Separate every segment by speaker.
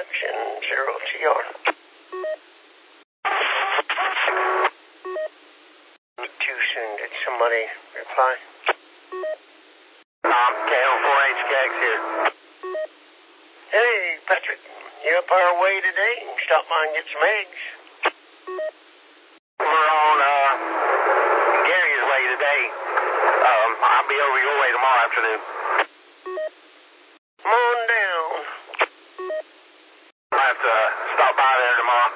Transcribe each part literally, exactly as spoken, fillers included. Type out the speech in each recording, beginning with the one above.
Speaker 1: X and zero T R. Too soon. Did somebody reply?
Speaker 2: Um, K O four H K X here.
Speaker 1: Hey, Patrick. You up our way today and stop by and get some eggs?
Speaker 2: We're on uh, Gary's way today. Um, I'll be over your way tomorrow afternoon.
Speaker 1: Come on down.
Speaker 2: I'll have to uh, stop by there tomorrow.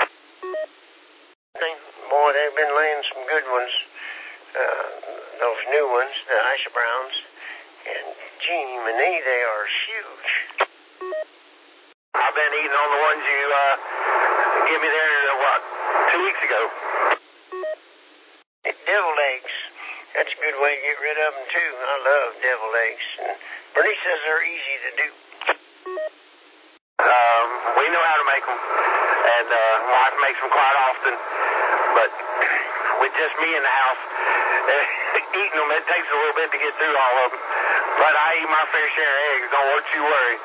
Speaker 1: Boy, they've been laying some good ones. Uh, those new ones, the Isa Browns. And gee, Minnie, they are huge.
Speaker 2: I've been eating on the ones you uh, gave me there, uh, what, two weeks ago.
Speaker 1: Deviled eggs. That's a good way to get rid of them, too. I love deviled eggs. And Bernie says they're easy to do.
Speaker 2: Um, we know how to make them. And uh, my wife makes them quite often. But with just me in the house, eating them, it takes a little bit to get through all of them. But I eat my fair share of eggs. Don't want you worry.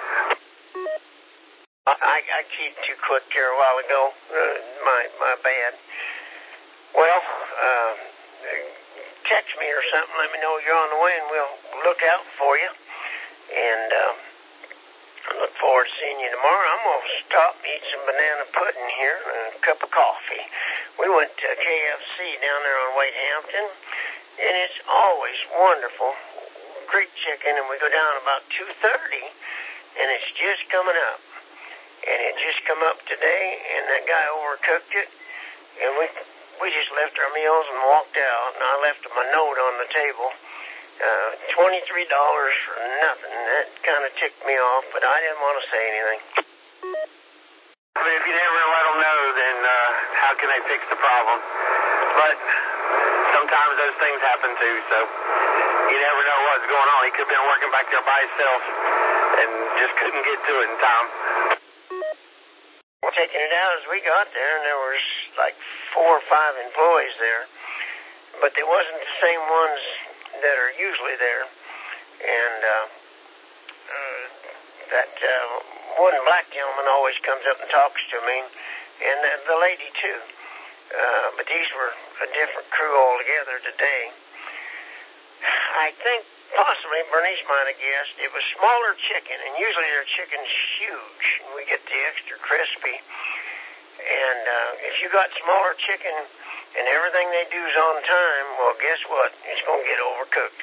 Speaker 1: I, I cheated too quick here a while ago. Uh, my my bad. Well, uh, text me or something. Let me know you're on the way, and we'll look out for you. And um, I look forward to seeing you tomorrow. I'm going to stop and eat some banana pudding here and a cup of coffee. We went to K F C down there on Wade Hampton, and it's always wonderful. Great chicken, and we go down about two thirty, and it's just coming up. And it just come up today, and that guy overcooked it, and we we just left our meals and walked out, and I left him a note on the table, uh, twenty-three dollars for nothing. That kind of ticked me off, but I didn't want to say anything.
Speaker 2: I mean, if you never let them know, then uh, how can they fix the problem? But sometimes those things happen too, so you never know what's going on. He could have been working back there by himself and just couldn't get to it in time.
Speaker 1: We're taking it out as we got there, and there was like four or five employees there, but they wasn't the same ones that are usually there. And uh, uh, that uh, one black gentleman always comes up and talks to me, and the, the lady too. Uh, but these were a different crew altogether today. I think possibly Bernice might have guessed it was smaller chicken, and usually their chicken's huge, and we get the extra crispy. And uh, if you got smaller chicken and everything they do's on time, well, guess what? It's going to get overcooked.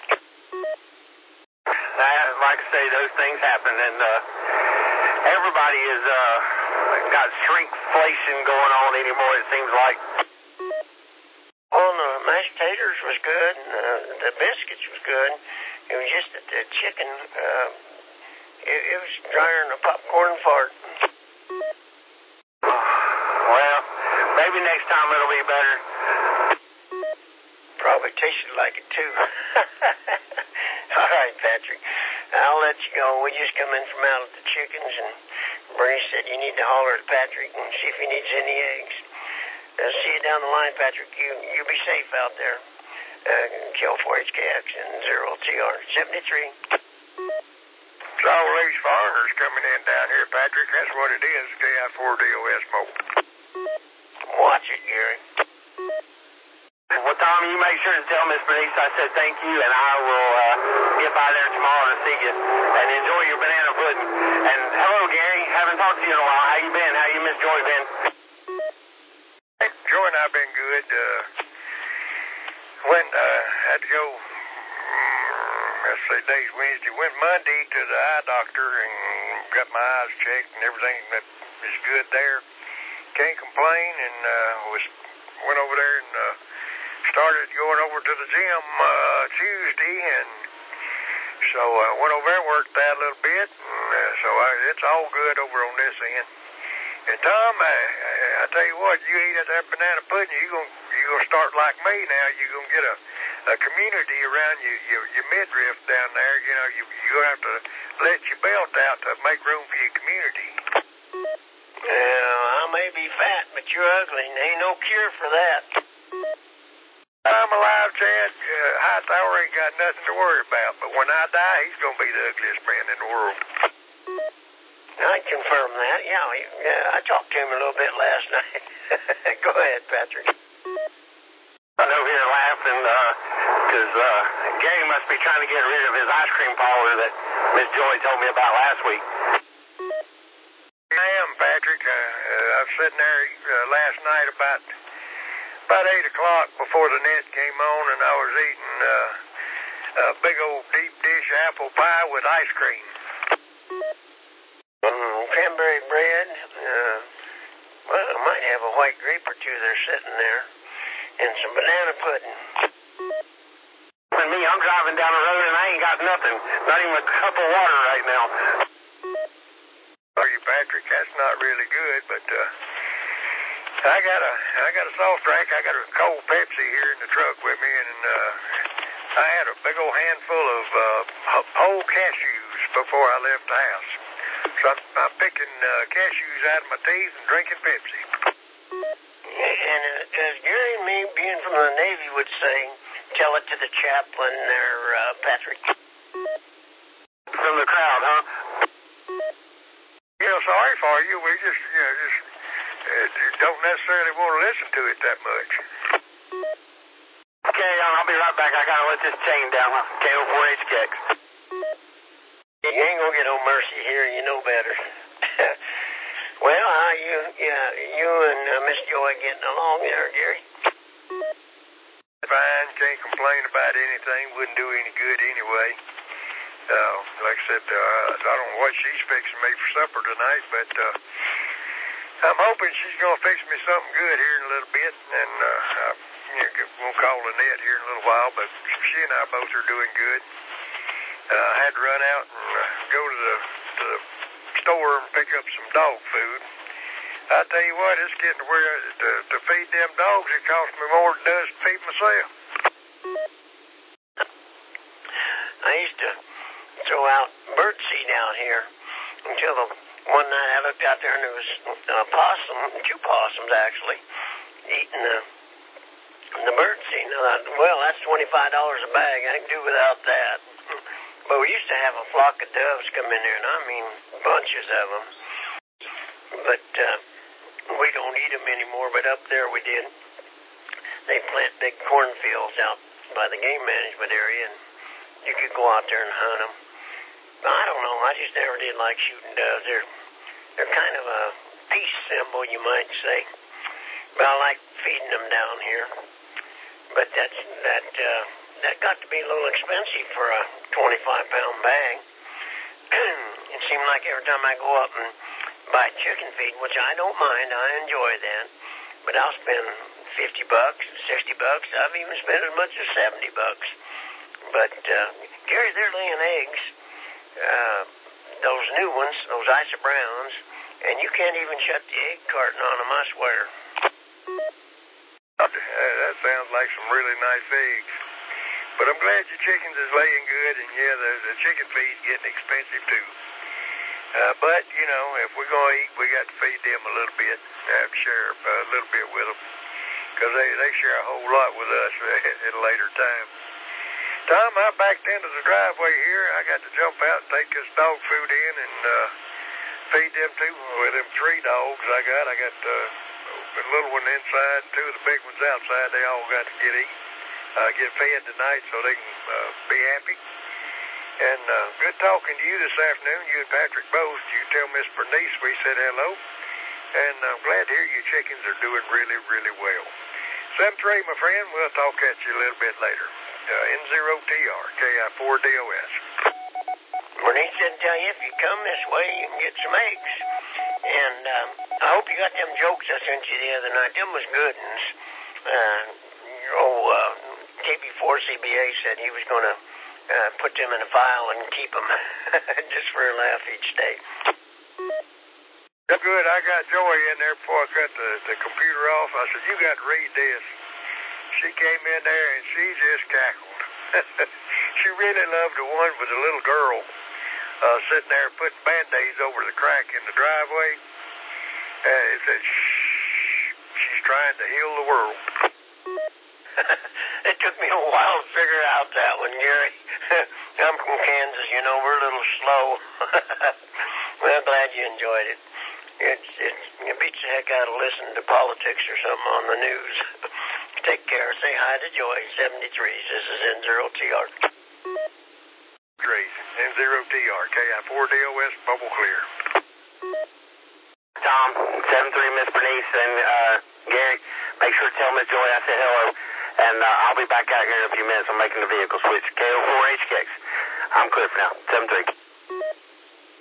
Speaker 2: That, like I say, those things happen, and uh, everybody is uh, got shrinkflation going on anymore, it seems like.
Speaker 1: Well, the mashed taters was good, and uh, the biscuits was good. It was just that the chicken, uh, it, it was drier than a popcorn fart.
Speaker 2: Well, maybe next time it'll be better.
Speaker 1: Probably tasted like it, too. All right, Patrick. I'll let you go. We just come in from out at the chickens, and Bernie said you need to holler at Patrick and see if he needs any eggs. Uh, see you down the line, Patrick. You you be safe out there. Uh, K O four H K X and zero T R seventy-three.
Speaker 3: It's all these foreigners coming in down here, Patrick. That's what it is, K I four D O S mode.
Speaker 1: Watch it, Gary.
Speaker 2: Well, Tom, you make sure to tell Miss Bernice I said thank you, and I will uh, get by there tomorrow to see you. And enjoy your banana pudding. And hello, Gary. Haven't talked to you in a while. How you been? How you Miss Joy been?
Speaker 3: Joy and I've been good. Uh, went, uh, had to go, um, let's say today's Wednesday, went Monday to the eye doctor and got my eyes checked and everything that is good there. Can't complain, and uh, was went over there and uh, started going over to the gym uh, Tuesday, and so I uh, went over there and worked that a little bit, and uh, so I, it's all good over on this end. And Tom, I, I tell you what, you eat at that banana pudding, you're going you're gonna start like me now. You're going to get a, a community around you, your, your midriff down there. You know, you, you're going to have to let your belt out to make room for your community.
Speaker 1: Well, I may be fat, but you're ugly, and ain't no cure for that.
Speaker 3: I'm alive, Chad. Uh, Hightower ain't got nothing to worry about, but when I die, he's going to be the ugliest man in the world.
Speaker 1: I'd confirm that. Yeah, he, yeah, I talked to him a little bit last night. Go ahead, Patrick.
Speaker 2: I'm over here laughing because uh, uh, Gary must be trying to get rid of his ice cream parlor that Miss Joy told me about last week.
Speaker 3: I am, Patrick. Uh, uh, I was sitting there uh, last night about about eight o'clock before the net came on, and I was eating uh, a big old deep dish apple pie with ice cream.
Speaker 1: Mm, cranberry bread. Uh, well, I might have a white grape or two there sitting there, and some banana pudding.
Speaker 2: And me, I'm driving down the road and I ain't got nothing. Not even a cup of water right now.
Speaker 3: Are you, Patrick? That's not really good, but uh, I got a I got a soft drink. I got a cold Pepsi here in the truck with me, and uh, I had a big old handful of uh, whole cashews before I left the house. So I'm, I'm picking uh, cashews out of my teeth and drinking Pepsi.
Speaker 1: And uh, as Gary and me, being from the Navy, would say, tell it to the chaplain there, uh, Patrick.
Speaker 2: From the crowd, huh?
Speaker 3: Yeah, sorry for you. We just, you know, just uh, don't necessarily want to listen to it that much.
Speaker 2: Okay, I'll be right back. I gotta let this chain down. K O four H kicks.
Speaker 1: You ain't gonna get no mercy here. You know better. Well, how you, yeah, you and uh, Miss Joy getting along there, Gary?
Speaker 3: Fine. Can't complain about anything. Wouldn't do any good anyway. Uh, like I said, uh, I don't know what she's fixing me for supper tonight, but uh, I'm hoping she's going to fix me something good here in a little bit, and uh, I you know, won't call Lynette here in a little while, but she and I both are doing good. Uh, I had to run out and uh, go to the, to the store and pick up some dog food. I tell you what, it's getting to where to, to feed them dogs, it costs me more than it does to feed myself.
Speaker 1: I used to throw out birdseed out here until the one night I looked out there and there was a possum, two possums actually, eating the, the birdseed. And I thought, well, that's twenty-five dollars a bag. I can do without that. But we used to have a flock of doves come in there, and I mean bunches of them. But uh, we don't eat them anymore, but up there we did. They plant big cornfields out by the game management area, and you could go out there and hunt them. I don't know. I just never did like shooting doves. They're they're kind of a peace symbol, you might say. But I like feeding them down here. But that's that uh, that got to be a little expensive for a twenty-five pound bag. It seemed like every time I go up and buy chicken feed, which I don't mind, I enjoy that. But I'll spend fifty bucks, sixty bucks. I've even spent as much as seventy bucks. But uh, Gary, they're laying eggs. Uh, those new ones, those Isa Browns, and you can't even shut the egg carton on them, I swear.
Speaker 3: Uh, that sounds like some really nice eggs. But I'm glad your chickens is laying good, and yeah, the, the chicken feed's getting expensive too. Uh, but, you know, if we're going to eat, we got to feed them a little bit, have to share uh, a little bit with them, because they, they share a whole lot with us at a later time. Tom, I backed into the driveway here. I got to jump out and take this dog food in and uh, feed them two, with them three dogs I got. I got uh, the little one inside and two of the big ones outside. They all got to get eat, uh, get fed tonight so they can uh, be happy. And uh, good talking to you this afternoon, you and Patrick both. You tell Miss Bernice we said hello. And I'm glad to hear your chickens are doing really, really well. seven three, my friend. We'll talk at you a little bit later. Uh, N zero T R, K I four D O S.
Speaker 1: Bernice said tell you if you come this way, you can get some eggs. And um, I hope you got them jokes I sent you the other night. Them was good ones. Uh, oh, uh, K B four C B A said he was going to uh, put them in a file and keep them just for a laugh each day.
Speaker 3: Good. I got Joy in there before I cut the, the computer off. I said, you got to read this. She came in there and she just cackled. She really loved the one with the little girl uh, sitting there putting Band-Aids over the crack in the driveway. Uh, it said, shh, she's trying to heal the world.
Speaker 1: It took me a while to figure out that one, Gary. I'm from Kansas, you know, we're a little slow. Well, glad you enjoyed it. It's, it's, it beats the heck out of listening to politics or something on the news. Take care. Say hi to Joy, seventy-three. This is N zero T R.
Speaker 3: Great. N zero T R. K I four D O S, bubble clear.
Speaker 2: Tom, seven three, Miss Bernice, and uh, Gary, make sure to tell Miss Joy I said hello. And uh, I'll be back out here in a few minutes. I'm making the vehicle switch. K O four H K X. I'm clear for now. seven three.